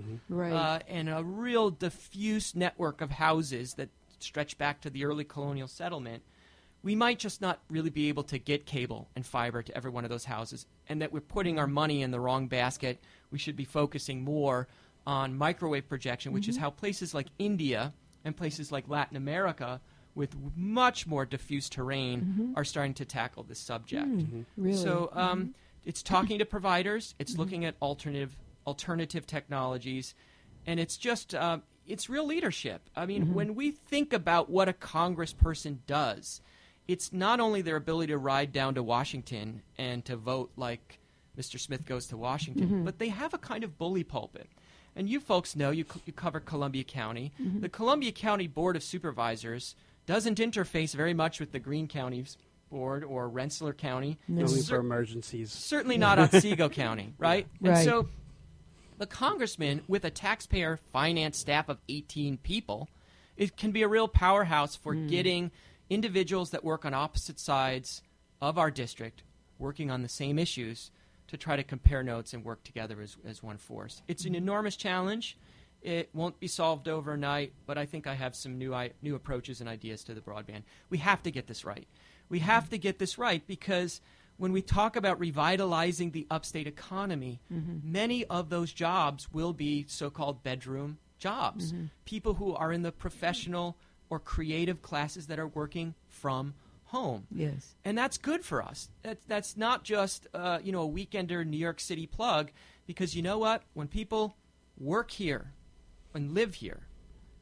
and a real diffuse network of houses that stretch back to the early colonial settlement, we might just not really be able to get cable and fiber to every one of those houses, and that we're putting our money in the wrong basket. We should be focusing more on microwave projection, which is how places like India and places like Latin America with much more diffuse terrain are starting to tackle this subject. Really? So it's talking to providers, it's looking at alternative technologies, and it's just it's real leadership. I mean, when we think about what a congressperson does, it's not only their ability to ride down to Washington and to vote like Mr. Smith goes to Washington, but they have a kind of bully pulpit. And you folks know, you cover Columbia County. The Columbia County Board of Supervisors doesn't interface very much with the Greene County's board or Rensselaer County. Only for emergencies. Certainly not Otsego County, right? Right. And so the congressman, with a taxpayer finance staff of 18 people, it can be a real powerhouse for getting individuals that work on opposite sides of our district working on the same issues to try to compare notes and work together as one force. It's an enormous challenge. It won't be solved overnight, but I think I have some new approaches and ideas to the broadband. We have to get this right. We have to get this right because when we talk about revitalizing the upstate economy, many of those jobs will be so-called bedroom jobs. People who are in the professional or creative classes that are working from home. Yes. And that's good for us. That's not just a weekender New York City plug, because you know what? When people work here and live here,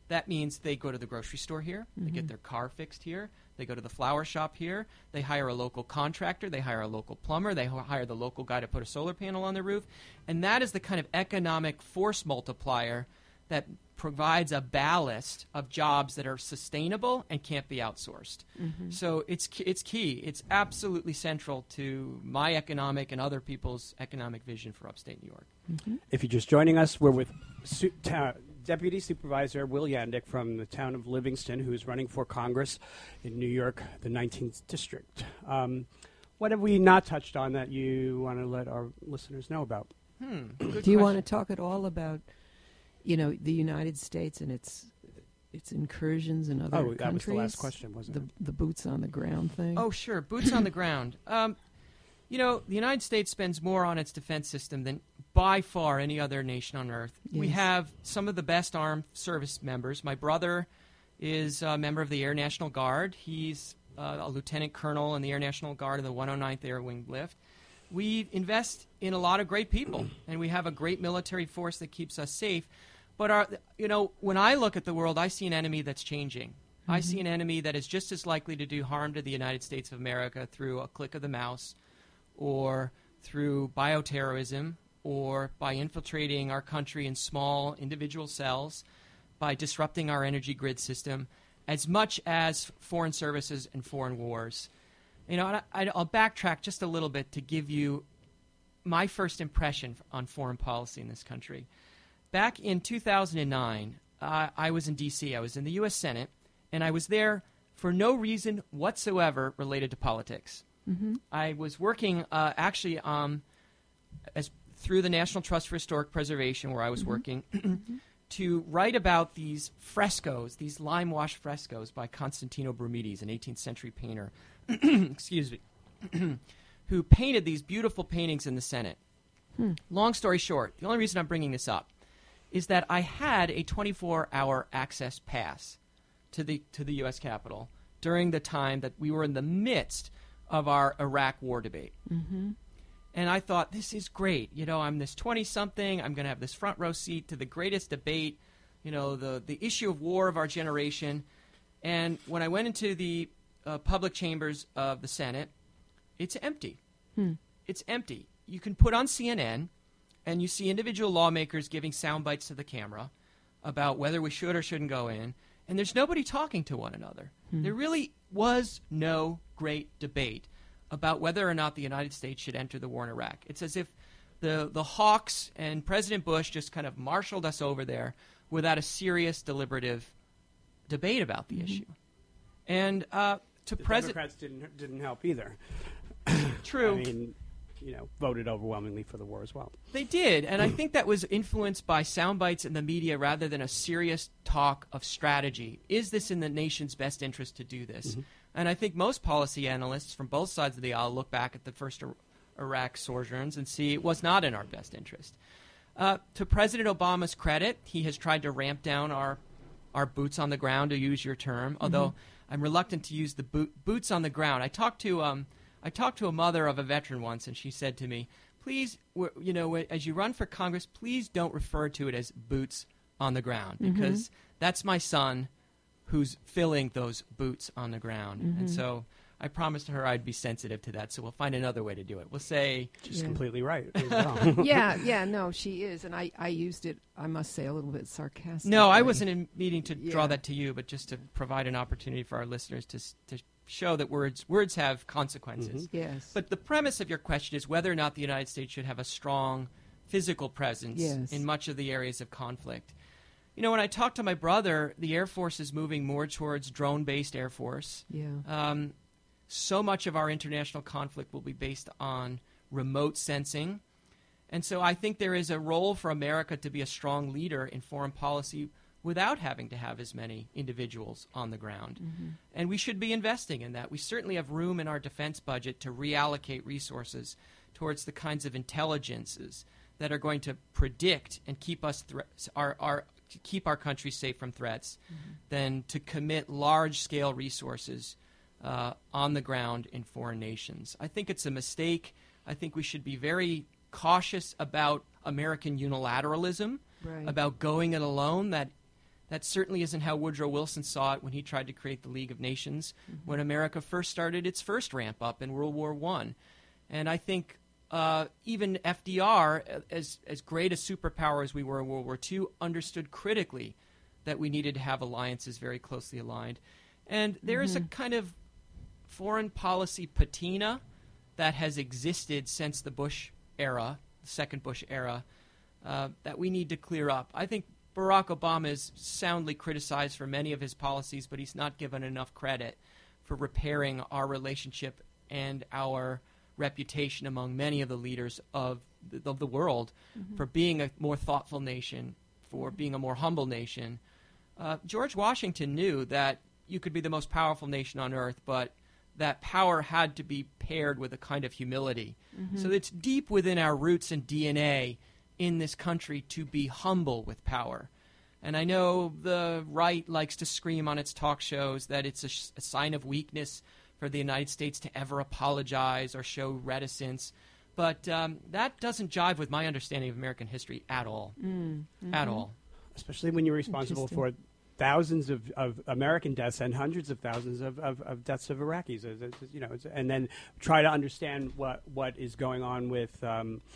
That means they go to the grocery store here, they get their car fixed here, they go to the flower shop here, they hire a local contractor, they hire a local plumber, they hire the local guy to put a solar panel on their roof. And that is the kind of economic force multiplier that provides a ballast of jobs that are sustainable and can't be outsourced. So it's key. It's absolutely central to my economic and other people's economic vision for upstate New York. If you're just joining us, we're with Deputy Supervisor Will Yandick from the town of Livingston, who's running for Congress in New York, the 19th District. What have we not touched on that you want to let our listeners know about? Do you want to talk at all about, the United States and its incursions in other countries? That was the last question, wasn't it? The boots on the ground thing? Oh, sure. Boots on the ground. The United States spends more on its defense system than by far any other nation on earth. Yes. We have some of the best armed service members. My brother is a member of the Air National Guard. He's a lieutenant colonel in the Air National Guard of the 109th Air Wing Lift. We invest in a lot of great people, and we have a great military force that keeps us safe. But when I look at the world, I see an enemy that's changing. I see an enemy that is just as likely to do harm to the United States of America through a click of the mouse, or through bioterrorism, or by infiltrating our country in small individual cells, by disrupting our energy grid system, as much as foreign services and foreign wars. I'll backtrack just a little bit to give you my first impression on foreign policy in this country. Back in 2009, I was in D.C. I was in the U.S. Senate, and I was there for no reason whatsoever related to politics. I was working through the National Trust for Historic Preservation, where I was working, to write about these frescoes, these lime-wash frescoes by Constantino Brumides, an 18th century painter, excuse me, who painted these beautiful paintings in the Senate. Long story short, the only reason I'm bringing this up is that I had a 24-hour access pass to the U.S. Capitol during the time that we were in the midst of our Iraq war debate. And I thought, this is great. I'm this 20-something. I'm going to have this front row seat to the greatest debate, the issue of war of our generation. And when I went into the public chambers of the Senate, it's empty. It's empty. You can put on CNN, and you see individual lawmakers giving sound bites to the camera about whether we should or shouldn't go in, and there's nobody talking to one another. There really was no great debate about whether or not the United States should enter the war in Iraq. It's as if the hawks and President Bush just kind of marshaled us over there without a serious, deliberative debate about the issue. And the Democrats didn't help either. True. I mean, voted overwhelmingly for the war as well. They did, and I think that was influenced by sound bites in the media rather than a serious talk of strategy. Is this in the nation's best interest to do this? And I think most policy analysts from both sides of the aisle look back at the first Iraq sojourns and see it was not in our best interest. To President Obama's credit, he has tried to ramp down our boots on the ground, to use your term, although I'm reluctant to use the boots on the ground. I talked to a mother of a veteran once, and she said to me, please, as you run for Congress, please don't refer to it as boots on the ground, because that's my son who's filling those boots on the ground. And so I promised her I'd be sensitive to that, so we'll find another way to do it. We'll say... She's completely right. As well. No, she is. And I used it, I must say, a little bit sarcastically. No, I wasn't meaning to draw that to you, but just to provide an opportunity for our listeners to show that words have consequences. Yes. But the premise of your question is whether or not the United States should have a strong physical presence in much of the areas of conflict. When I talk to my brother, the Air Force is moving more towards drone-based Air Force. So much of our international conflict will be based on remote sensing. And so I think there is a role for America to be a strong leader in foreign policy without having to have as many individuals on the ground. And we should be investing in that. We certainly have room in our defense budget to reallocate resources towards the kinds of intelligences that are going to predict and keep us keep our country safe from threats than to commit large-scale resources on the ground in foreign nations. I think it's a mistake. I think we should be very cautious about American unilateralism, about going it alone. That That certainly isn't how Woodrow Wilson saw it when he tried to create the League of Nations, when America first started its first ramp up in World War I. And I think even FDR, as great a superpower as we were in World War II, understood critically that we needed to have alliances very closely aligned. And there is a kind of foreign policy patina that has existed since the Bush era, the second Bush era, that we need to clear up. I think Barack Obama is soundly criticized for many of his policies, but he's not given enough credit for repairing our relationship and our reputation among many of the leaders of the world for being a more thoughtful nation, for being a more humble nation. George Washington knew that you could be the most powerful nation on earth, but that power had to be paired with a kind of humility. So it's deep within our roots and DNA in this country to be humble with power. And I know the right likes to scream on its talk shows that it's a sign of weakness for the United States to ever apologize or show reticence. But that doesn't jive with my understanding of American history at all. At all. Especially when you're responsible for thousands of American deaths and hundreds of thousands of deaths of Iraqis. And then try to understand what is going on with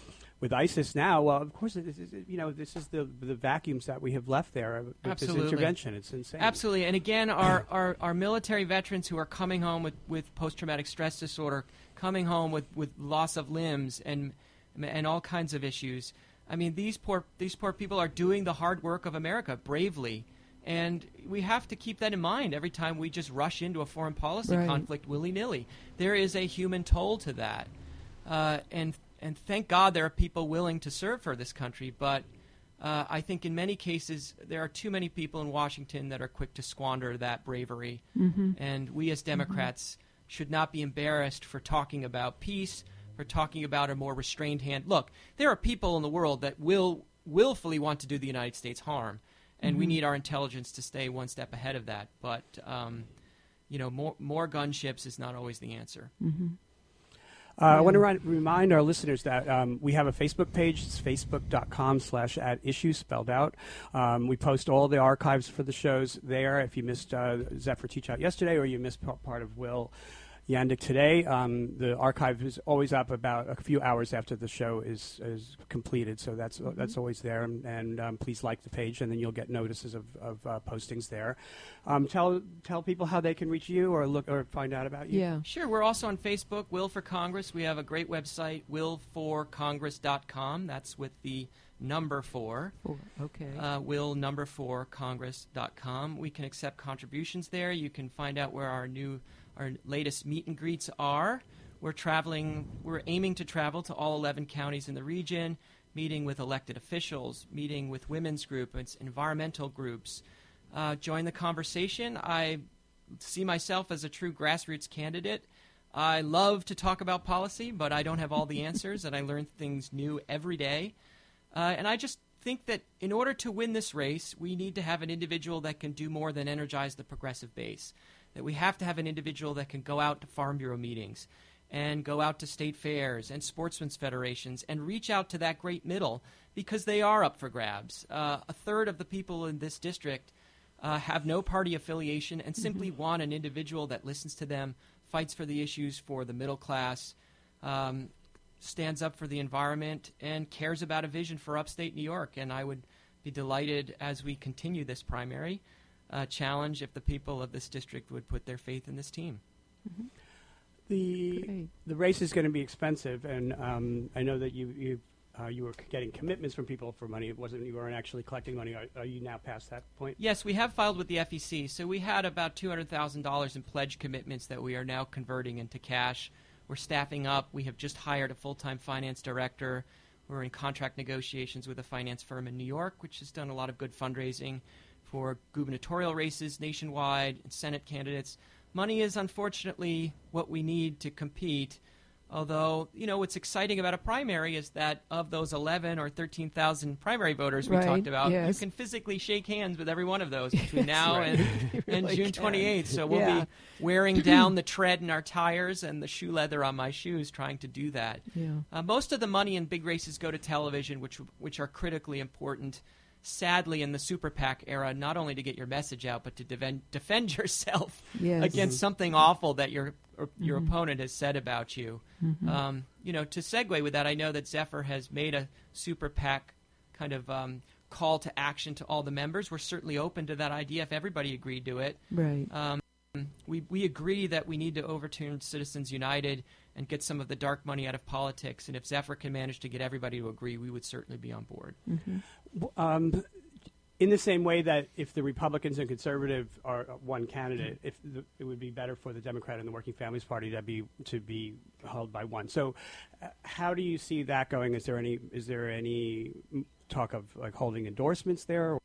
ISIS now. Well, of course, this is the vacuums that we have left there with this intervention. It's insane. Absolutely. And again, our military veterans who are coming home with post-traumatic stress disorder, coming home with loss of limbs and all kinds of issues. I mean, these poor people are doing the hard work of America bravely. And we have to keep that in mind every time we just rush into a foreign policy conflict willy-nilly. There is a human toll to that. And thank God there are people willing to serve for this country. But I think in many cases there are too many people in Washington that are quick to squander that bravery. And we as Democrats should not be embarrassed for talking about peace, for talking about a more restrained hand. Look, there are people in the world that willfully want to do the United States harm. And we need our intelligence to stay one step ahead of that. But, more gunships is not always the answer. I want to remind our listeners that we have a Facebook page. It's facebook.com/@issue spelled out. We post all the archives for the shows there. If you missed Zephyr Teach Out yesterday or you missed part of Will Yandick today, the archive is always up about a few hours after the show is completed, so that's always there. And please like the page, and then you'll get notices of postings there. Tell people how they can reach you or look or find out about you. Yeah, sure. We're also on Facebook, Will for Congress. We have a great website, willforcongress.com. That's with the number 4. Okay. Will4congress.com. We can accept contributions there. You can find out where our latest meet and greets are. We're aiming to travel to all 11 counties in the region, meeting with elected officials, meeting with women's groups, environmental groups. Join the conversation. I see myself as a true grassroots candidate. I love to talk about policy, but I don't have all the answers, and I learn things new every day. And I just think that in order to win this race, we need to have an individual that can do more than energize the progressive base. That we have to have an individual that can go out to Farm Bureau meetings and go out to state fairs and sportsmen's federations and reach out to that great middle because they are up for grabs. A third of the people in this district have no party affiliation and simply want an individual that listens to them, fights for the issues for the middle class, stands up for the environment, and cares about a vision for upstate New York. And I would be delighted as we continue this primary challenge if the people of this district would put their faith in this team. The race is going to be expensive, and I know that you were getting commitments from people for money. You weren't actually collecting money. Are you now past that point? Yes, we have filed with the FEC. So we had about $200,000 in pledge commitments that we are now converting into cash. We're staffing up. We have just hired a full-time finance director. We're in contract negotiations with a finance firm in New York, which has done a lot of good fundraising for gubernatorial races nationwide and Senate candidates. Money is unfortunately what we need to compete. Although, what's exciting about a primary is that of those 11 or 13,000 primary voters we talked about, you can physically shake hands with every one of those between now and June 28th. So we'll be wearing down the tread in our tires and the shoe leather on my shoes trying to do that. Most of the money in big races go to television, which are critically important. sadly, in the super PAC era, not only to get your message out, but to defend yourself Yes. against something awful that your opponent has said about you. You know, to segue with that, I know that Zephyr has made a super PAC kind of call to action to all the members. We're certainly open to that idea if everybody agreed to it. Right. We agree that we need to overturn Citizens United and get some of the dark money out of politics. And if Zephyr can manage to get everybody to agree, we would certainly be on board. In the same way that if the Republicans and Conservative are one candidate, it would be better for the Democrat and the Working Families Party to be held by one. So, how do you see that going? Is there any talk of like holding endorsements there,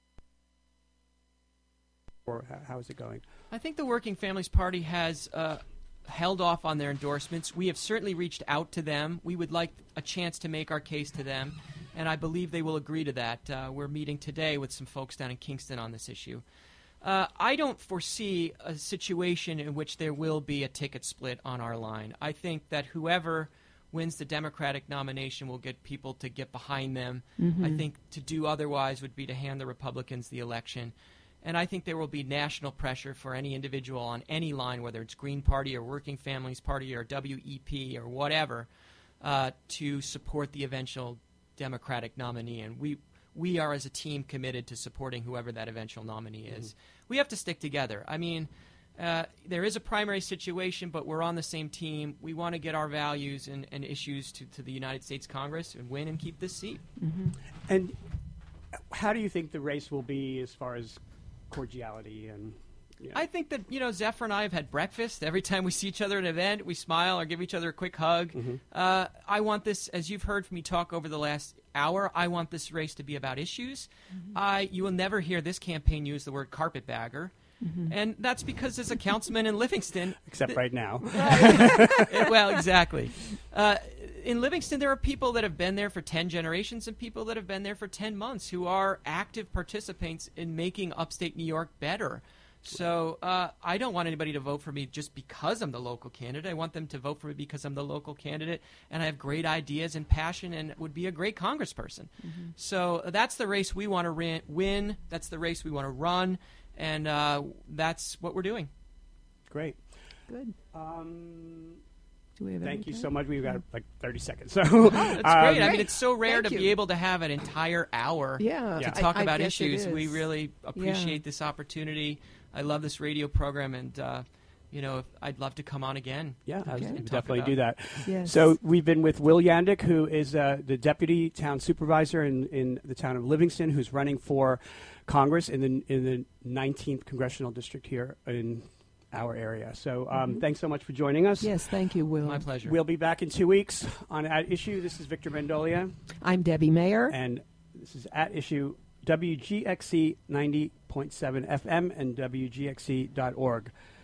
or how is it going? I think the Working Families Party has held off on their endorsements. We have certainly reached out to them. We would like a chance to make our case to them, and I believe they will agree to that. We're meeting today with some folks down in Kingston on this issue. I don't foresee a situation in which there will be a ticket split on our line. I think that whoever wins the Democratic nomination will get people to get behind them. I think to do otherwise would be to hand the Republicans the election. And I think there will be national pressure for any individual on any line, whether it's Green Party or Working Families Party or WEP or whatever, to support the eventual Democratic nominee. And we are, as a team, committed to supporting whoever that eventual nominee is. We have to stick together. I mean, there is a primary situation, but we're on the same team. We want to get our values and issues to the United States Congress and win and keep this seat. And how do you think the race will be as far as cordiality and? I think that, Zephyr and I have had breakfast. Every time we see each other at an event, we smile or give each other a quick hug. I want this, as you've heard from me talk over the last hour, I want this race to be about issues. You will never hear this campaign use the word carpetbagger. And that's because as a councilman in Livingston... Except right now. Well, exactly. In Livingston, there are people that have been there for 10 generations and people that have been there for 10 months who are active participants in making upstate New York better. So I don't want anybody to vote for me just because I'm the local candidate. I want them to vote for me because I'm the local candidate and I have great ideas and passion and would be a great congressperson. So that's the race we want to win. That's the race we want to run. And that's what we're doing. Great. Good. Do we have Thank you time? so much. We've got like 30 seconds. So That's great. I mean, it's so rare Thank to you. be able to have an entire hour to talk I about guess it issues. We is. really appreciate this opportunity. I love this radio program, and I'd love to come on again. Yeah, I Okay. would And talk definitely about- do that. Yes. So we've been with Will Yandick, who is the deputy town supervisor in the town of Livingston, who's running for Congress in the 19th congressional district here in our area. So thanks so much for joining us. Yes, thank you, Will. My pleasure. We'll be back in 2 weeks on At Issue. This is Victor Mendolia, I'm Debbie Mayer. and this is At Issue, WGXC 90.7 FM and WGXC.org.